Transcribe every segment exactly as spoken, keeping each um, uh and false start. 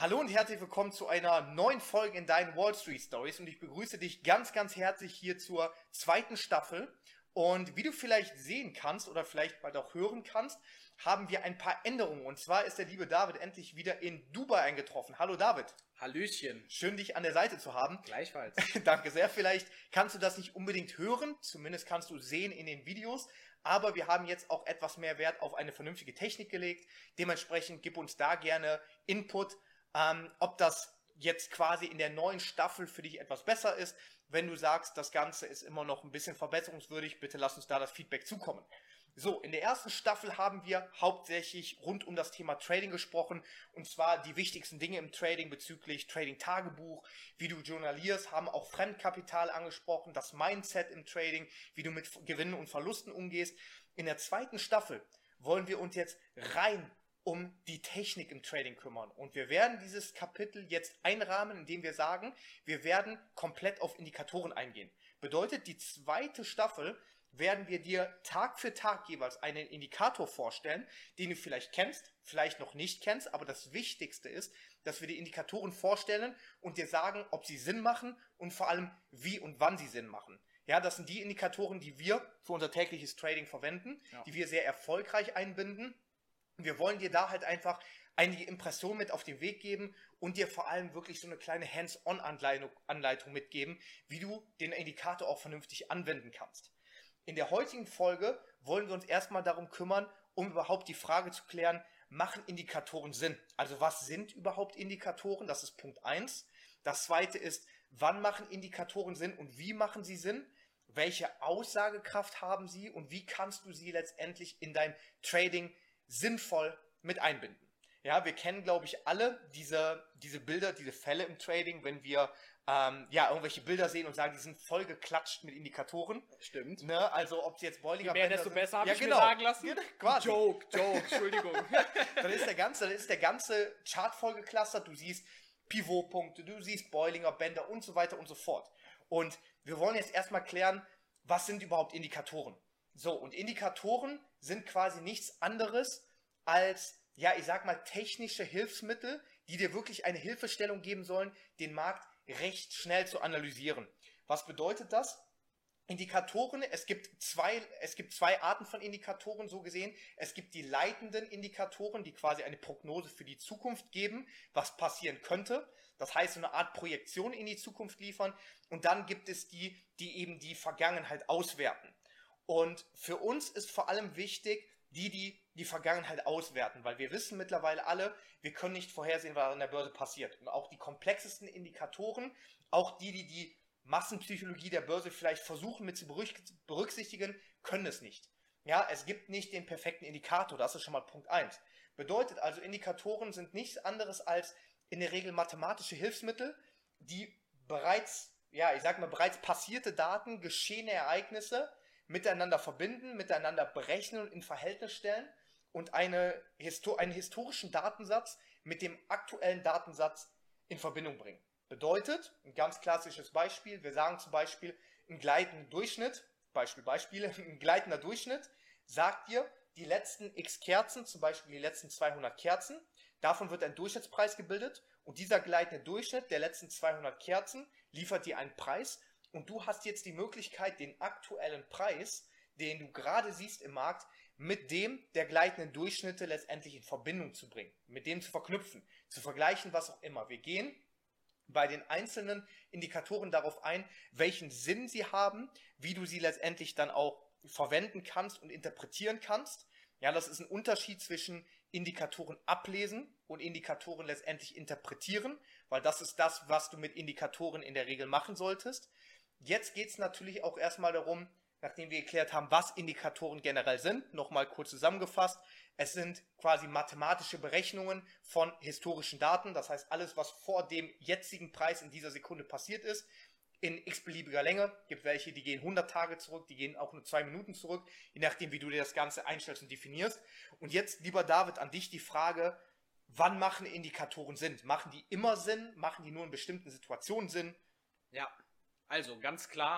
Hallo und herzlich willkommen zu einer neuen Folge in deinen Wall Street Stories und ich begrüße dich ganz, ganz herzlich hier zur zweiten Staffel. Und wie du vielleicht sehen kannst oder vielleicht bald auch hören kannst, haben wir ein paar Änderungen. Und zwar ist der liebe David endlich wieder in Dubai eingetroffen. Hallo David. Hallöchen. Schön, dich an der Seite zu haben. Gleichfalls. Danke sehr. Vielleicht kannst du das nicht unbedingt hören, zumindest kannst du sehen in den Videos. Aber wir haben jetzt auch etwas mehr Wert auf eine vernünftige Technik gelegt. Dementsprechend gib uns da gerne Input, ähm, ob das jetzt quasi in der neuen Staffel für dich etwas besser ist. Wenn du sagst, das Ganze ist immer noch ein bisschen verbesserungswürdig, bitte lass uns da das Feedback zukommen. So, in der ersten Staffel haben wir hauptsächlich rund um das Thema Trading gesprochen, und zwar die wichtigsten Dinge im Trading bezüglich Trading-Tagebuch, wie du journalierst, haben auch Fremdkapital angesprochen, das Mindset im Trading, wie du mit Gewinnen und Verlusten umgehst. In der zweiten Staffel wollen wir uns jetzt rein um die Technik im Trading kümmern. Und wir werden dieses Kapitel jetzt einrahmen, indem wir sagen, wir werden komplett auf Indikatoren eingehen. Bedeutet, die zweite Staffel werden wir dir Tag für Tag jeweils einen Indikator vorstellen, den du vielleicht kennst, vielleicht noch nicht kennst, aber das Wichtigste ist, dass wir die Indikatoren vorstellen und dir sagen, ob sie Sinn machen und vor allem, wie und wann sie Sinn machen. Ja, das sind die Indikatoren, die wir für unser tägliches Trading verwenden, ja, die wir sehr erfolgreich einbinden. Wir wollen dir da halt einfach einige Impressionen mit auf den Weg geben und dir vor allem wirklich so eine kleine Hands-on-Anleitung mitgeben, wie du den Indikator auch vernünftig anwenden kannst. In der heutigen Folge wollen wir uns erstmal darum kümmern, um überhaupt die Frage zu klären, machen Indikatoren Sinn? Also was sind überhaupt Indikatoren? Das ist Punkt eins. Das zweite ist, wann machen Indikatoren Sinn und wie machen sie Sinn? Welche Aussagekraft haben sie und wie kannst du sie letztendlich in deinem Trading sinnvoll mit einbinden? Ja, wir kennen, glaube ich, alle diese, diese Bilder, diese Fälle im Trading, wenn wir ähm, ja, irgendwelche Bilder sehen und sagen, die sind voll geklatscht mit Indikatoren. Stimmt. Ne? Also ob es jetzt Bollinger Je mehr, desto sind. besser, habe ja, ich genau. mir sagen lassen. Ja, quasi. Joke, Joke, Entschuldigung. Dann ist der ganze, dann ist der ganze Chart voll geclustert. Du siehst Pivotpunkte, du siehst Bollinger Bänder und so weiter und so fort. Und wir wollen jetzt erstmal klären, was sind überhaupt Indikatoren? So, und Indikatoren sind quasi nichts anderes als, ja, ich sag mal, technische Hilfsmittel, die dir wirklich eine Hilfestellung geben sollen, den Markt recht schnell zu analysieren. Was bedeutet das? Indikatoren, es gibt zwei, es gibt zwei Arten von Indikatoren, so gesehen. Es gibt die leitenden Indikatoren, die quasi eine Prognose für die Zukunft geben, was passieren könnte. Das heißt, so eine Art Projektion in die Zukunft liefern. Und dann gibt es die, die eben die Vergangenheit auswerten. Und für uns ist vor allem wichtig, die, die die Vergangenheit auswerten, weil wir wissen mittlerweile alle, wir können nicht vorhersehen, was an der Börse passiert. Und auch die komplexesten Indikatoren, auch die, die die Massenpsychologie der Börse vielleicht versuchen mit zu berücksichtigen, können es nicht. Ja, es gibt nicht den perfekten Indikator, das ist schon mal Punkt eins. Bedeutet also, Indikatoren sind nichts anderes als in der Regel mathematische Hilfsmittel, die bereits, ja, ich sag mal, bereits passierte Daten, geschehene Ereignisse miteinander verbinden, miteinander berechnen und in Verhältnis stellen und eine, einen historischen Datensatz mit dem aktuellen Datensatz in Verbindung bringen. Bedeutet, ein ganz klassisches Beispiel, wir sagen zum Beispiel, ein gleitender Durchschnitt, Beispiel, Beispiele, ein gleitender Durchschnitt sagt dir, die letzten x Kerzen, zum Beispiel die letzten zweihundert Kerzen, davon wird ein Durchschnittspreis gebildet und dieser gleitende Durchschnitt der letzten zweihundert Kerzen liefert dir einen Preis und du hast jetzt die Möglichkeit, den aktuellen Preis, den du gerade siehst im Markt, mit dem der gleitenden Durchschnitte letztendlich in Verbindung zu bringen, mit dem zu verknüpfen, zu vergleichen, was auch immer. Wir gehen bei den einzelnen Indikatoren darauf ein, welchen Sinn sie haben, wie du sie letztendlich dann auch verwenden kannst und interpretieren kannst. Ja, das ist ein Unterschied zwischen Indikatoren ablesen und Indikatoren letztendlich interpretieren, weil das ist das, was du mit Indikatoren in der Regel machen solltest. Jetzt geht es natürlich auch erstmal darum, nachdem wir geklärt haben, was Indikatoren generell sind, nochmal kurz zusammengefasst. Es sind quasi mathematische Berechnungen von historischen Daten, das heißt alles, was vor dem jetzigen Preis in dieser Sekunde passiert ist, in x-beliebiger Länge. Es gibt welche, die gehen hundert Tage zurück, die gehen auch nur zwei Minuten zurück, je nachdem, wie du dir das Ganze einstellst und definierst. Und jetzt, lieber David, an dich die Frage, wann machen Indikatoren Sinn? Machen die immer Sinn? Machen die nur in bestimmten Situationen Sinn? Ja, also ganz klar,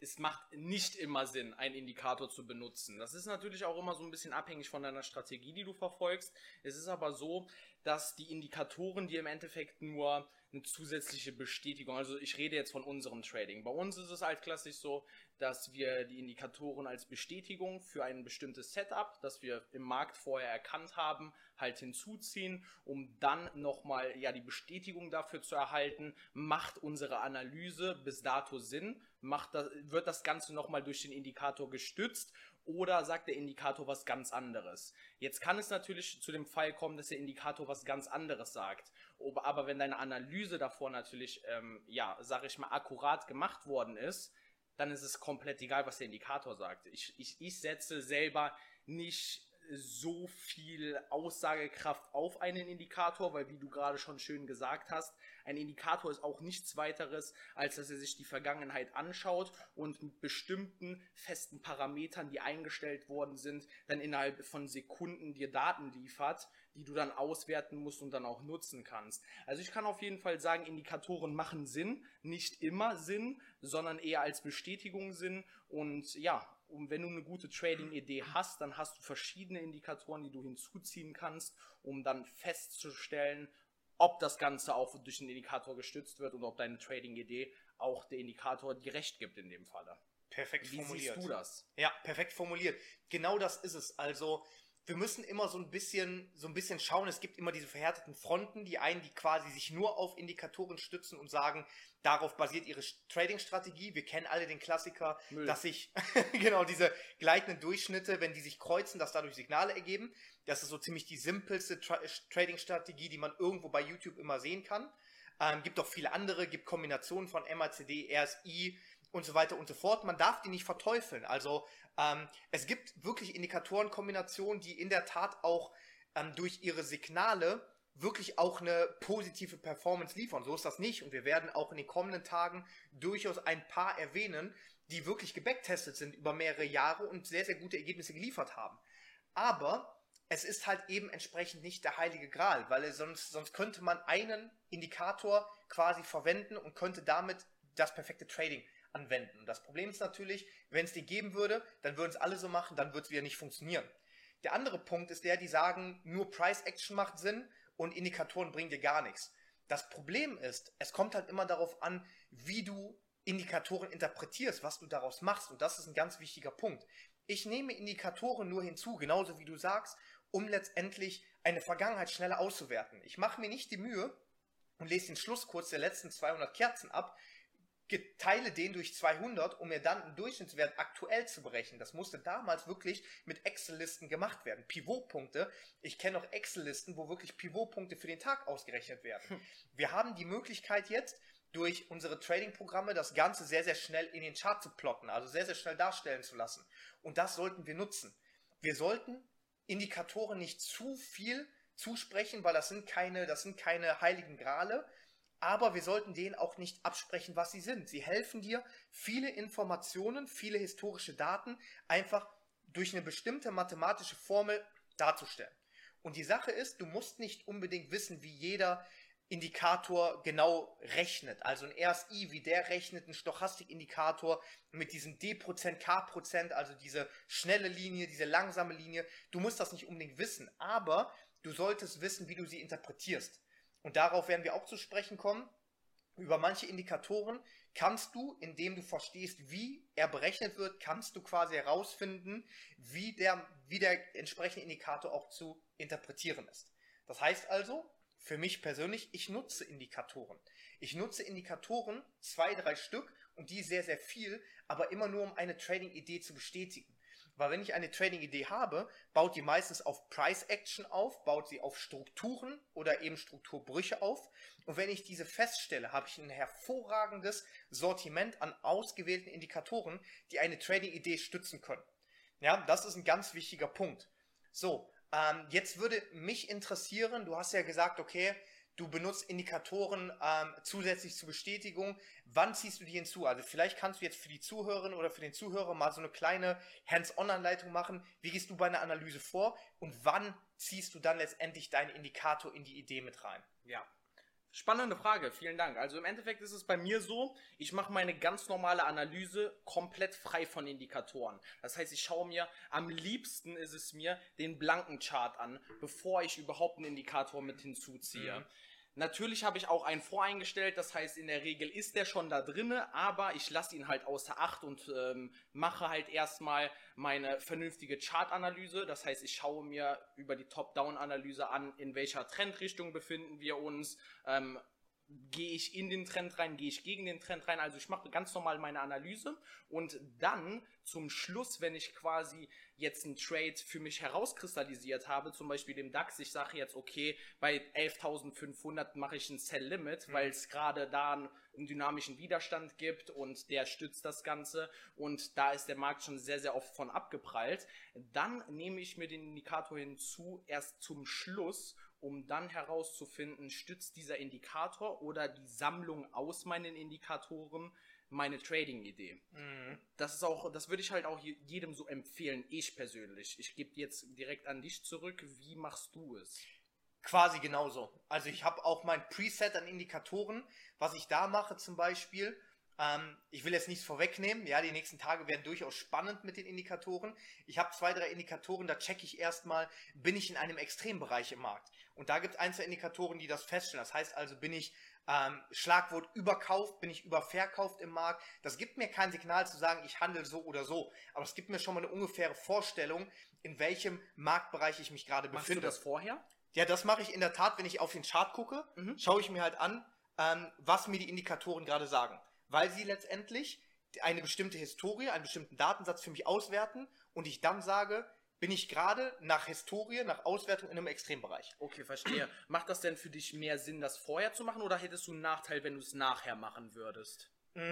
es macht nicht immer Sinn, einen Indikator zu benutzen. Das ist natürlich auch immer so ein bisschen abhängig von deiner Strategie, die du verfolgst. Es ist aber so, dass die Indikatoren dir im Endeffekt nur eine zusätzliche Bestätigung, also ich rede jetzt von unserem Trading. Bei uns ist es halt klassisch so, dass wir die Indikatoren als Bestätigung für ein bestimmtes Setup, das wir im Markt vorher erkannt haben, halt hinzuziehen, um dann nochmal ja die Bestätigung dafür zu erhalten, macht unsere Analyse bis dato Sinn, macht das, wird das Ganze nochmal durch den Indikator gestützt oder sagt der Indikator was ganz anderes. Jetzt kann es natürlich zu dem Fall kommen, dass der Indikator was ganz anderes sagt. Aber wenn deine Analyse davor natürlich, ähm, ja, sag ich mal, akkurat gemacht worden ist, dann ist es komplett egal, was der Indikator sagt. Ich, ich, ich setze selber nicht so viel Aussagekraft auf einen Indikator, weil wie du gerade schon schön gesagt hast, ein Indikator ist auch nichts weiteres, als dass er sich die Vergangenheit anschaut und mit bestimmten festen Parametern, die eingestellt worden sind, dann innerhalb von Sekunden dir Daten liefert, die du dann auswerten musst und dann auch nutzen kannst. Also ich kann auf jeden Fall sagen, Indikatoren machen Sinn, nicht immer Sinn, sondern eher als Bestätigung Sinn und ja, und wenn du eine gute Trading-Idee hast, dann hast du verschiedene Indikatoren, die du hinzuziehen kannst, um dann festzustellen, ob das Ganze auch durch den Indikator gestützt wird und ob deine Trading-Idee auch der Indikator dir recht gibt in dem Falle. Perfekt Wie formuliert. siehst du das? Ja, perfekt formuliert. Genau das ist es. Also wir müssen immer so ein bisschen, so ein bisschen schauen. Es gibt immer diese verhärteten Fronten, die einen, die quasi sich nur auf Indikatoren stützen und sagen, darauf basiert ihre Trading-Strategie. Wir kennen alle den Klassiker, Müll. dass sich genau diese gleitenden Durchschnitte, wenn die sich kreuzen, dass dadurch Signale ergeben. Das ist so ziemlich die simpelste Tra Trading-Strategie, die man irgendwo bei YouTube immer sehen kann. Ähm, gibt auch viele andere, gibt Kombinationen von M A C D, R S I und so weiter und so fort. Man darf die nicht verteufeln. Also ähm, es gibt wirklich Indikatorenkombinationen, die in der Tat auch ähm, durch ihre Signale wirklich auch eine positive Performance liefern. So ist das nicht. Und wir werden auch in den kommenden Tagen durchaus ein paar erwähnen, die wirklich gebacktestet sind über mehrere Jahre und sehr, sehr gute Ergebnisse geliefert haben. Aber es ist halt eben entsprechend nicht der heilige Gral, weil es sonst, sonst könnte man einen Indikator quasi verwenden und könnte damit das perfekte Trading anwenden. Und das Problem ist natürlich, wenn es den geben würde, dann würden es alle so machen, dann wird es wieder nicht funktionieren. Der andere Punkt ist der, die sagen, nur Price Action macht Sinn und Indikatoren bringen dir gar nichts. Das Problem ist, es kommt halt immer darauf an, wie du Indikatoren interpretierst, was du daraus machst. Und das ist ein ganz wichtiger Punkt. Ich nehme Indikatoren nur hinzu, genauso wie du sagst, um letztendlich eine Vergangenheit schneller auszuwerten. Ich mache mir nicht die Mühe und lese den Schlusskurs der letzten zweihundert Kerzen ab, teile den durch zweihundert, um mir dann einen Durchschnittswert aktuell zu berechnen. Das musste damals wirklich mit Excel-Listen gemacht werden. Pivotpunkte, ich kenne auch Excel-Listen, wo wirklich Pivotpunkte für den Tag ausgerechnet werden. Hm. Wir haben die Möglichkeit jetzt, durch unsere Trading-Programme das Ganze sehr, sehr schnell in den Chart zu plotten, also sehr, sehr schnell darstellen zu lassen. Und das sollten wir nutzen. Wir sollten Indikatoren nicht zu viel zusprechen, weil das sind keine, das sind keine heiligen Grale, aber wir sollten denen auch nicht absprechen, was sie sind. Sie helfen dir, viele Informationen, viele historische Daten einfach durch eine bestimmte mathematische Formel darzustellen. Und die Sache ist, du musst nicht unbedingt wissen, wie jeder Indikator genau rechnet. Also ein R S I, wie der rechnet, ein Stochastikindikator mit diesem D-Prozent, K-Prozent, also diese schnelle Linie, diese langsame Linie. Du musst das nicht unbedingt wissen, aber du solltest wissen, wie du sie interpretierst. Und darauf werden wir auch zu sprechen kommen. Über manche Indikatoren kannst du, indem du verstehst, wie er berechnet wird, kannst du quasi herausfinden, wie der, wie der entsprechende Indikator auch zu interpretieren ist. Das heißt also, für mich persönlich, ich nutze Indikatoren. Ich nutze Indikatoren, zwei, drei Stück, und die sehr, sehr viel, aber immer nur, um eine Trading-Idee zu bestätigen. Weil wenn ich eine Trading-Idee habe, baut die meistens auf Price-Action auf, baut sie auf Strukturen oder eben Strukturbrüche auf. Und wenn ich diese feststelle, habe ich ein hervorragendes Sortiment an ausgewählten Indikatoren, die eine Trading-Idee stützen können. Ja, das ist ein ganz wichtiger Punkt. So, ähm, jetzt würde mich interessieren, du hast ja gesagt, okay, du benutzt Indikatoren ähm, zusätzlich zur Bestätigung. Wann ziehst du die hinzu? Also vielleicht kannst du jetzt für die Zuhörerin oder für den Zuhörer mal so eine kleine Hands-on-Anleitung machen. Wie gehst du bei einer Analyse vor und wann ziehst du dann letztendlich deinen Indikator in die Idee mit rein? Ja, Spannende Frage, vielen Dank. Also im Endeffekt ist es bei mir so, ich mache meine ganz normale Analyse komplett frei von Indikatoren. Das heißt, ich schaue mir, am liebsten ist es mir, den blanken Chart an, bevor ich überhaupt einen Indikator mit hinzuziehe. Mhm. Natürlich habe ich auch einen voreingestellt, das heißt, in der Regel ist der schon da drinne, aber ich lasse ihn halt außer Acht und ähm, mache halt erstmal meine vernünftige Chartanalyse. Das heißt, ich schaue mir über die Top-Down-Analyse an, in welcher Trendrichtung befinden wir uns, ähm, gehe ich in den Trend rein, gehe ich gegen den Trend rein. Also ich mache ganz normal meine Analyse und dann zum Schluss, wenn ich quasi jetzt einen Trade für mich herauskristallisiert habe, zum Beispiel dem DAX, ich sage jetzt, okay, bei elftausendfünfhundert mache ich ein Sell-Limit, mhm. weil es gerade da einen, einen dynamischen Widerstand gibt und der stützt das Ganze und da ist der Markt schon sehr, sehr oft von abgeprallt. Dann nehme ich mir den Indikator hinzu, erst zum Schluss, um dann herauszufinden, stützt dieser Indikator oder die Sammlung aus meinen Indikatoren meine Trading-Idee. Mhm. Das ist auch, das würde ich halt auch jedem so empfehlen, ich persönlich. Ich gebe jetzt direkt an dich zurück. Wie machst du es? Quasi genauso. Also ich habe auch mein Preset an Indikatoren. Was ich da mache zum Beispiel, ähm, ich will jetzt nichts vorwegnehmen, ja, die nächsten Tage werden durchaus spannend mit den Indikatoren. Ich habe zwei, drei Indikatoren, da checke ich erstmal, bin ich in einem Extrembereich im Markt. Und da gibt es ein, zwei Indikatoren, die das feststellen. Das heißt also, bin ich ähm, Schlagwort überkauft, bin ich überverkauft im Markt. Das gibt mir kein Signal zu sagen, ich handle so oder so. Aber es gibt mir schon mal eine ungefähre Vorstellung, in welchem Marktbereich ich mich gerade befinde. Machst du das vorher? Ja, das mache ich in der Tat, wenn ich auf den Chart gucke, mhm. schaue ich mir halt an, ähm, was mir die Indikatoren gerade sagen. Weil sie letztendlich eine bestimmte Historie, einen bestimmten Datensatz für mich auswerten und ich dann sage, bin ich gerade nach Historie, nach Auswertung in einem Extrembereich. Okay, verstehe. Macht das denn für dich mehr Sinn, das vorher zu machen oder hättest du einen Nachteil, wenn du es nachher machen würdest?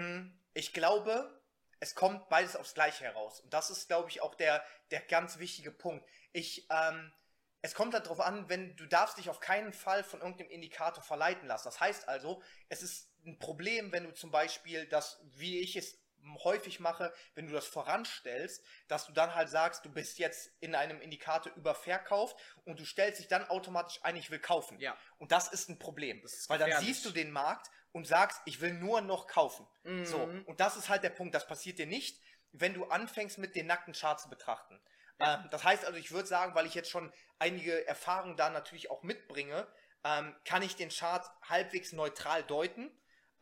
Ich glaube, es kommt beides aufs Gleiche heraus. Und das ist, glaube ich, auch der, der ganz wichtige Punkt. Ich, ähm, es kommt halt darauf an, wenn du darfst dich auf keinen Fall von irgendeinem Indikator verleiten lassen. Das heißt also, es ist ein Problem, wenn du zum Beispiel das, wie ich es häufig mache, wenn du das voranstellst, dass du dann halt sagst, du bist jetzt in einem Indikator überverkauft und du stellst dich dann automatisch ein, ich will kaufen. Ja. Und das ist ein Problem, ist weil dann siehst du den Markt und sagst, ich will nur noch kaufen. Mhm. So, und das ist halt der Punkt, das passiert dir nicht, wenn du anfängst mit den nackten Charts zu betrachten. Ja. Ähm, das heißt also, ich würde sagen, weil ich jetzt schon einige Erfahrungen da natürlich auch mitbringe, ähm, kann ich den Chart halbwegs neutral deuten.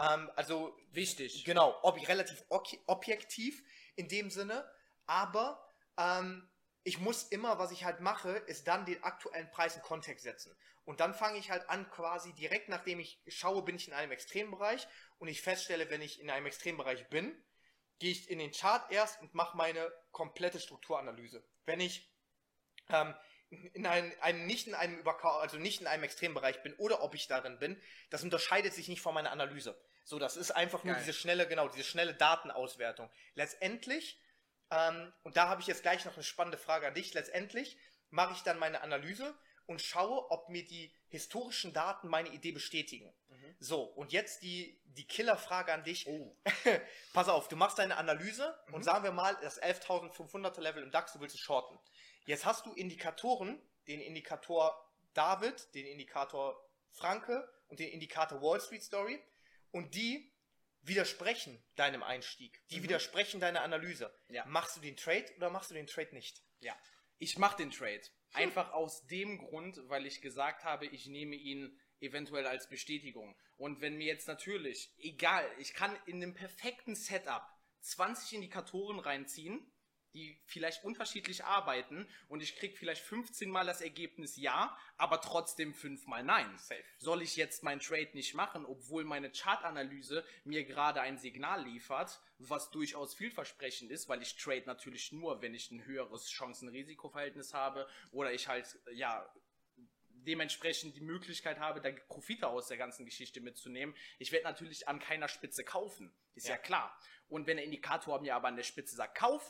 Also wichtig. Genau, ob, relativ objektiv in dem Sinne, aber ähm, ich muss immer, was ich halt mache, ist dann den aktuellen Preis in Kontext setzen. Und dann fange ich halt an, quasi direkt nachdem ich schaue, bin ich in einem Extrembereich und ich feststelle, wenn ich in einem Extrembereich bin, gehe ich in den Chart erst und mache meine komplette Strukturanalyse. Wenn ich ähm, in einem, einem, nicht in einem Überkau- also nicht in einem Extrembereich bin oder ob ich darin bin, das unterscheidet sich nicht von meiner Analyse. So, das ist einfach nur Geil. diese schnelle, genau, diese schnelle Datenauswertung. Letztendlich, ähm, und da habe ich jetzt gleich noch eine spannende Frage an dich, letztendlich mache ich dann meine Analyse und schaue, ob mir die historischen Daten meine Idee bestätigen. Mhm. So, und jetzt die, die Killerfrage an dich. Oh. Pass auf, du machst deine Analyse mhm. und sagen wir mal, das elftausendfünfhunderter Level im DAX, du willst es shorten. Jetzt hast du Indikatoren, den Indikator David, den Indikator Franke und den Indikator Wall Street Story. Und die widersprechen deinem Einstieg. Die mhm. widersprechen deiner Analyse. Ja. Machst du den Trade oder machst du den Trade nicht? Ja, ich mache den Trade. Einfach aus dem Grund, weil ich gesagt habe, ich nehme ihn eventuell als Bestätigung. Und wenn mir jetzt natürlich, egal, ich kann in dem perfekten Setup zwanzig Indikatoren reinziehen, die vielleicht unterschiedlich arbeiten und ich kriege vielleicht fünfzehn Mal das Ergebnis ja, aber trotzdem fünf Mal nein. Safe. Soll ich jetzt meinen Trade nicht machen, obwohl meine Chartanalyse mir gerade ein Signal liefert, was durchaus vielversprechend ist, weil ich trade natürlich nur, wenn ich ein höheres Chancen-Risiko-Verhältnis habe oder ich halt, ja, dementsprechend die Möglichkeit habe, da Profite aus der ganzen Geschichte mitzunehmen. Ich werde natürlich an keiner Spitze kaufen, ist ja, ja klar. Und wenn der Indikator mir aber an der Spitze sagt, kaufen,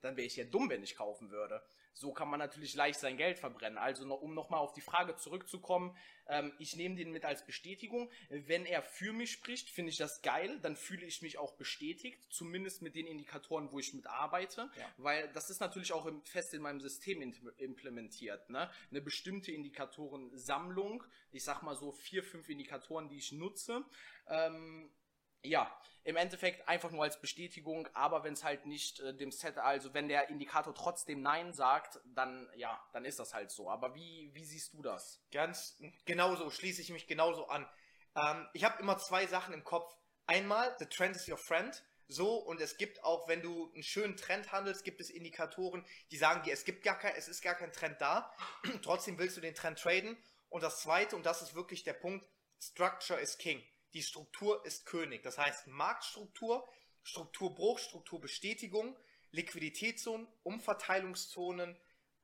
dann wäre ich ja dumm, wenn ich kaufen würde. So kann man natürlich leicht sein Geld verbrennen. Also noch, um nochmal auf die Frage zurückzukommen, ähm, ich nehme den mit als Bestätigung. Wenn er für mich spricht, finde ich das geil, dann fühle ich mich auch bestätigt, zumindest mit den Indikatoren, wo ich mit arbeite, Ja. weil das ist natürlich auch im, fest in meinem System in, implementiert. Ne? Eine bestimmte Indikatorensammlung, ich sag mal so vier, fünf Indikatoren, die ich nutze, ähm, ja, im Endeffekt einfach nur als Bestätigung, aber wenn es halt nicht äh, dem Set, also wenn der Indikator trotzdem Nein sagt, dann ja, dann ist das halt so. Aber wie, wie siehst du das? Ganz genauso, schließe ich mich genauso an. Ähm, ich habe immer zwei Sachen im Kopf. Einmal, the trend is your friend. So, und es gibt auch, wenn du einen schönen Trend handelst, gibt es Indikatoren, die sagen dir, es gibt gar kein, es ist gar kein Trend da. Trotzdem willst du den Trend traden. Und das zweite, und das ist wirklich der Punkt, Structure is king. Die Struktur ist König. Das heißt Marktstruktur, Strukturbruch, Strukturbestätigung, Liquiditätszonen, Umverteilungszonen,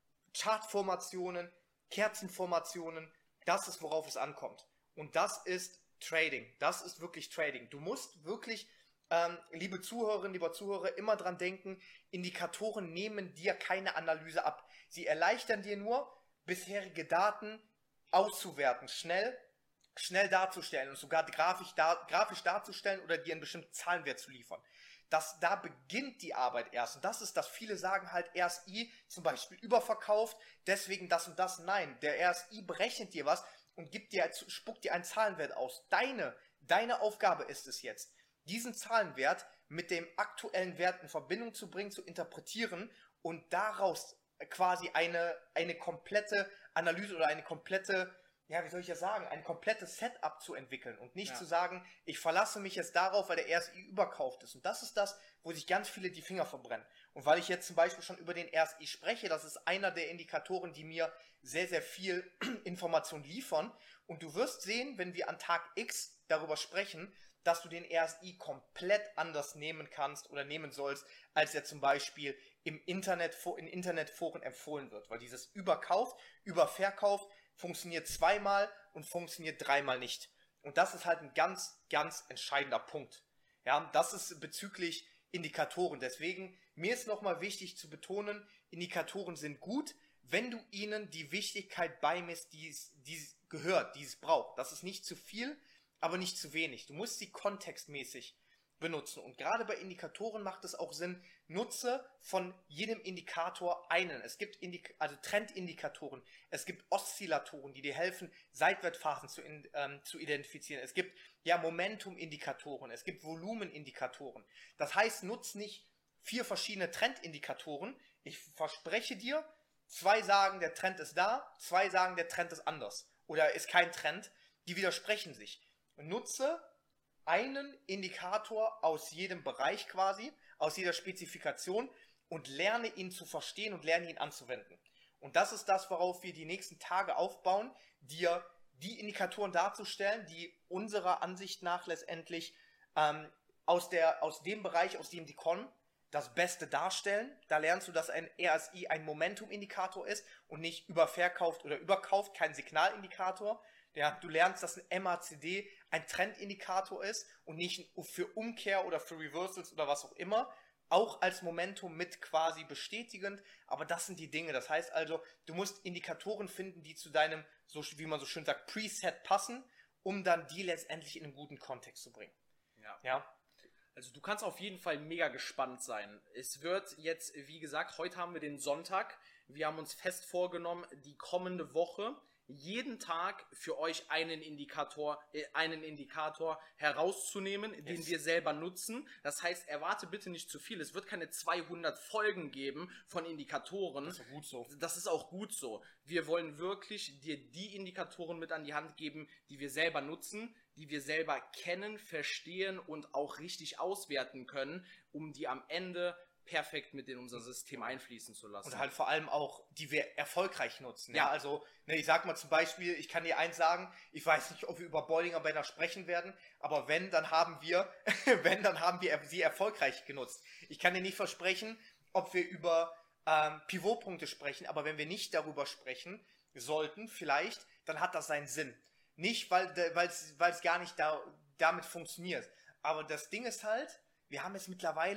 Chartformationen, Kerzenformationen. Das ist, worauf es ankommt. Und das ist Trading. Das ist wirklich Trading. Du musst wirklich, ähm, liebe Zuhörerinnen, lieber Zuhörer, immer dran denken, Indikatoren nehmen dir keine Analyse ab. Sie erleichtern dir nur, bisherige Daten auszuwerten, schnell schnell darzustellen und sogar grafisch, dar, grafisch darzustellen oder dir einen bestimmten Zahlenwert zu liefern. Das, da beginnt die Arbeit erst. Und das ist, dass viele sagen halt, R S I zum Beispiel überverkauft, deswegen das und das. Nein, der R S I berechnet dir was und gibt dir, spuckt dir einen Zahlenwert aus. Deine, deine Aufgabe ist es jetzt, diesen Zahlenwert mit dem aktuellen Wert in Verbindung zu bringen, zu interpretieren und daraus quasi eine, eine komplette Analyse oder eine komplette, ja, wie soll ich das sagen, ein komplettes Setup zu entwickeln und nicht Ja. zu sagen, ich verlasse mich jetzt darauf, weil der R S I überkauft ist. Und das ist das, wo sich ganz viele die Finger verbrennen. Und weil ich jetzt zum Beispiel schon über den R S I spreche, das ist einer der Indikatoren, die mir sehr, sehr viel Information liefern. Und du wirst sehen, wenn wir an Tag X darüber sprechen, dass du den R S I komplett anders nehmen kannst oder nehmen sollst, als er zum Beispiel im Internet, in Internetforen empfohlen wird. Weil dieses Überkauf, Überverkauf funktioniert zweimal und funktioniert dreimal nicht. Und das ist halt ein ganz, ganz entscheidender Punkt. Ja, das ist bezüglich Indikatoren. Deswegen, mir ist nochmal wichtig zu betonen, Indikatoren sind gut, wenn du ihnen die Wichtigkeit beimisst, die es, die es gehört, die es braucht. Das ist nicht zu viel, aber nicht zu wenig. Du musst sie kontextmäßig benutzen. Und gerade bei Indikatoren macht es auch Sinn, nutze von jedem Indikator einen. Es gibt Indik- also Trendindikatoren, es gibt Oszillatoren, die dir helfen, Seitwärtsphasen zu, in, ähm, zu identifizieren. Es gibt ja Momentumindikatoren, es gibt Volumenindikatoren. Das heißt, nutz nicht vier verschiedene Trendindikatoren. Ich verspreche dir, zwei sagen, der Trend ist da, zwei sagen, der Trend ist anders oder ist kein Trend. Die widersprechen sich. Nutze einen Indikator aus jedem Bereich quasi, aus jeder Spezifikation und lerne ihn zu verstehen und lerne ihn anzuwenden. Und das ist das, worauf wir die nächsten Tage aufbauen, dir die Indikatoren darzustellen, die unserer Ansicht nach letztendlich ähm, aus, der, aus dem Bereich, aus dem die kommen, das Beste darstellen. Da lernst du, dass ein R S I ein Momentumindikator ist und nicht überverkauft oder überkauft, kein Signalindikator. Ja, du lernst, dass ein M A C D ein Trendindikator ist und nicht für Umkehr oder für Reversals oder was auch immer, auch als Momentum mit quasi bestätigend, aber das sind die Dinge. Das heißt also, du musst Indikatoren finden, die zu deinem, so wie man so schön sagt, Preset passen, um dann die letztendlich in einen guten Kontext zu bringen. Ja. Ja. Also du kannst auf jeden Fall mega gespannt sein. Es wird jetzt, wie gesagt, heute haben wir den Sonntag. Wir haben uns fest vorgenommen, die kommende Woche jeden Tag für euch einen Indikator, äh, einen Indikator herauszunehmen, yes. den wir selber nutzen. Das heißt, erwarte bitte nicht zu viel. Es wird keine zweihundert Folgen geben von Indikatoren. Das ist auch gut so. Das ist auch gut so. Wir wollen wirklich dir die Indikatoren mit an die Hand geben, die wir selber nutzen, die wir selber kennen, verstehen und auch richtig auswerten können, um die am Ende perfekt mit in unser System einfließen zu lassen. Und halt vor allem auch, die wir erfolgreich nutzen. Ja, ja also, ne, ich sag mal zum Beispiel, ich kann dir eins sagen, ich weiß nicht, ob wir über Bollinger Banner sprechen werden, aber wenn, dann haben wir, wenn, dann haben wir sie erfolgreich genutzt. Ich kann dir nicht versprechen, ob wir über ähm, Pivotpunkte sprechen, aber wenn wir nicht darüber sprechen sollten, vielleicht, dann hat das seinen Sinn. Nicht, weil es gar nicht da, damit funktioniert. Aber das Ding ist halt, wir haben jetzt mittlerweile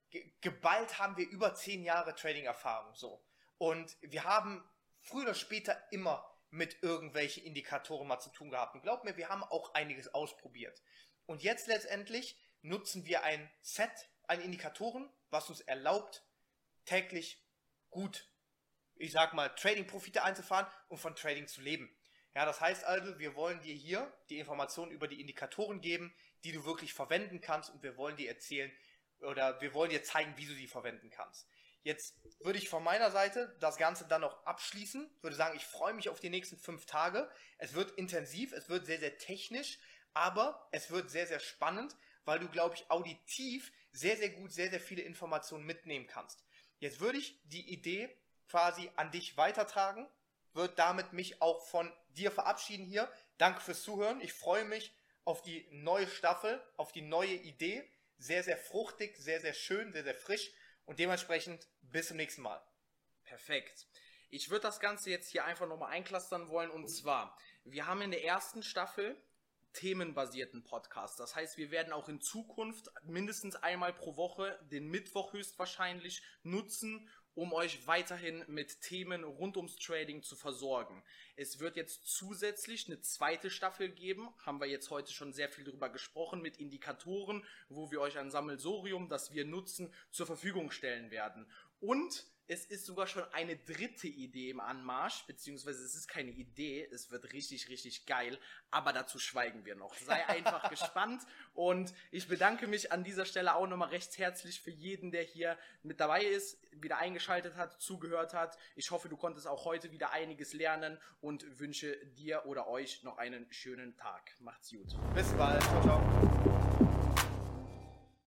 ge geballt haben wir über zehn Jahre Trading-Erfahrung, so. Und wir haben früher oder später immer mit irgendwelchen Indikatoren mal zu tun gehabt. Und glaubt mir, wir haben auch einiges ausprobiert. Und jetzt letztendlich nutzen wir ein Set an Indikatoren, was uns erlaubt, täglich gut, ich sag mal, Trading-Profite einzufahren und von Trading zu leben. Ja, das heißt also, wir wollen dir hier die Informationen über die Indikatoren geben, die du wirklich verwenden kannst, und wir wollen dir erzählen oder wir wollen dir zeigen, wie du sie verwenden kannst. Jetzt würde ich von meiner Seite das Ganze dann noch abschließen, würde sagen, ich freue mich auf die nächsten fünf Tage. Es wird intensiv, es wird sehr, sehr technisch, aber es wird sehr, sehr spannend, weil du, glaube ich, auditiv sehr, sehr gut, sehr, sehr viele Informationen mitnehmen kannst. Jetzt würde ich die Idee quasi an dich weitertragen, würde damit mich auch von dir verabschieden hier. Danke fürs Zuhören. Ich freue mich auf die neue Staffel, auf die neue Idee. Sehr, sehr fruchtig, sehr, sehr schön, sehr, sehr frisch. Und dementsprechend bis zum nächsten Mal. Perfekt. Ich würde das Ganze jetzt hier einfach nochmal einklustern wollen. Und zwar, wir haben in der ersten Staffel themenbasierten Podcast. Das heißt, wir werden auch in Zukunft mindestens einmal pro Woche, den Mittwoch höchstwahrscheinlich, nutzen, um euch weiterhin mit Themen rund ums Trading zu versorgen. Es wird jetzt zusätzlich eine zweite Staffel geben, haben wir jetzt heute schon sehr viel darüber gesprochen, mit Indikatoren, wo wir euch ein Sammelsurium, das wir nutzen, zur Verfügung stellen werden. Und es ist sogar schon eine dritte Idee im Anmarsch, beziehungsweise es ist keine Idee, es wird richtig, richtig geil, aber dazu schweigen wir noch. Sei einfach gespannt, und ich bedanke mich an dieser Stelle auch nochmal recht herzlich für jeden, der hier mit dabei ist, wieder eingeschaltet hat, zugehört hat. Ich hoffe, du konntest auch heute wieder einiges lernen und wünsche dir oder euch noch einen schönen Tag. Macht's gut. Bis bald. Ciao, ciao.